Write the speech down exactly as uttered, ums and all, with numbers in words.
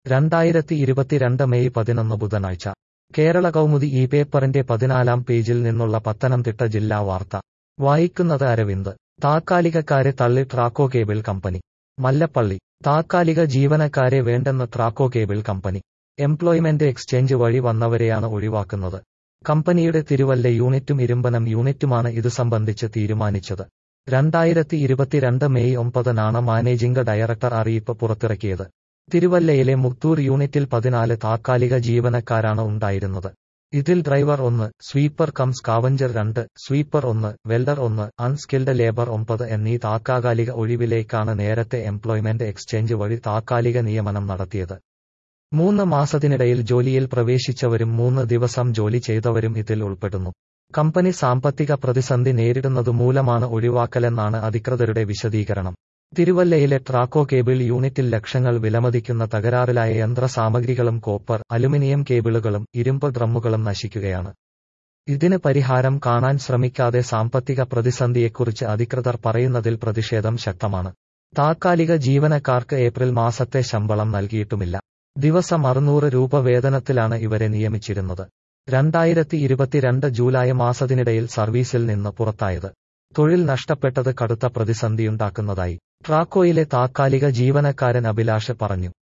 രണ്ടായിരത്തി ഇരുപത്തിരണ്ട് മെയ് പതിനൊന്ന് ബുധനാഴ്ച കേരള കൗമുദി ഈ പേപ്പറിന്റെ പതിനാലാം പേജിൽ നിന്നുള്ള പത്തനംതിട്ട ജില്ലാ വാർത്ത വായിക്കുന്നത് അരവിന്ദ്. താത്കാലികക്കാരെ തള്ളി ട്രാക്കോ കേബിൾ കമ്പനി. മല്ലപ്പള്ളി. താത്കാലിക ജീവനക്കാരെ വേണ്ടെന്ന് Traco cable company. Employment exchange വഴി വന്നവരെയാണ് ഒഴിവാക്കുന്നത്. കമ്പനിയുടെ തിരുവല്ല യൂണിറ്റും ഇരുമ്പനം യൂണിറ്റുമാണ് ഇതു സംബന്ധിച്ച് തീരുമാനിച്ചത്. രണ്ടായിരത്തി ഇരുപത്തിരണ്ട് മെയ് ഒമ്പതിനാണ് മാനേജിംഗ് ഡയറക്ടർ അറിയിപ്പ് പുറത്തിറക്കിയത്. തിരുവല്ലയിലെ മുത്തൂർ യൂണിറ്റിൽ പതിനാല് താത്കാലിക ജീവനക്കാരാണ് ഉണ്ടായിരുന്നത്. ഇതിൽ ഡ്രൈവർ ഒന്ന്, സ്വീപ്പർ കം സ്കാവഞ്ചർ രണ്ട്, സ്വീപ്പർ ഒന്ന്, വെൽഡർ ഒന്ന്, അൺസ്കിൽഡ് ലേബർ ഒമ്പത് എന്നീ താത്കാലിക ഒഴിവിലേക്കാണ് നേരത്തെ എംപ്ലോയ്മെന്റ് എക്സ്ചേഞ്ച് വഴി താത്കാലിക നിയമനം നടത്തിയത്. മൂന്ന് മാസത്തിനിടയിൽ ജോലിയിൽ പ്രവേശിച്ചവരും മൂന്ന് ദിവസം ജോലി ചെയ്തവരും ഇതിൽ ഉൾപ്പെടുന്നു. കമ്പനി സാമ്പത്തിക പ്രതിസന്ധി നേരിടുന്നതുമൂലമാണ് ഒഴിവാക്കലെന്നാണ് അധികൃതരുടെ വിശദീകരണം. തിരുവല്ലയിലെ ട്രാക്കോ കേബിൾ യൂണിറ്റിൽ ലക്ഷങ്ങൾ വിലമതിക്കുന്ന തകരാറിലായ യന്ത്രസാമഗ്രികളും കോപ്പർ, അലുമിനിയം കേബിളുകളും ഇരുമ്പ് ഡ്രമ്മുകളും നശിക്കുകയാണ്. ഇതിന് പരിഹാരം കാണാൻ ശ്രമിക്കാതെ സാമ്പത്തിക പ്രതിസന്ധിയെക്കുറിച്ച് അധികൃതർ പറയുന്നതിൽ പ്രതിഷേധം ശക്തമാണ്. താത്കാലിക ജീവനക്കാർക്ക് ഏപ്രിൽ മാസത്തെ ശമ്പളം നൽകിയിട്ടുമില്ല. ദിവസം അറുന്നൂറ് രൂപ വേതനത്തിലാണ് ഇവരെ നിയമിച്ചിരുന്നത്. രണ്ടായിരത്തി ഇരുപത്തിരണ്ട് ജൂലൈ മാസത്തിനിടയിൽ സർവീസിൽ നിന്ന് പുറത്തായത്. തൊഴിൽ നഷ്ടപ്പെട്ടത് കടുത്ത പ്രതിസന്ധിയുണ്ടാക്കുന്നതായി ട്രാക്കോയിലെ താത്കാലിക ജീവനക്കാരൻ അഭിലാഷ് പറഞ്ഞു.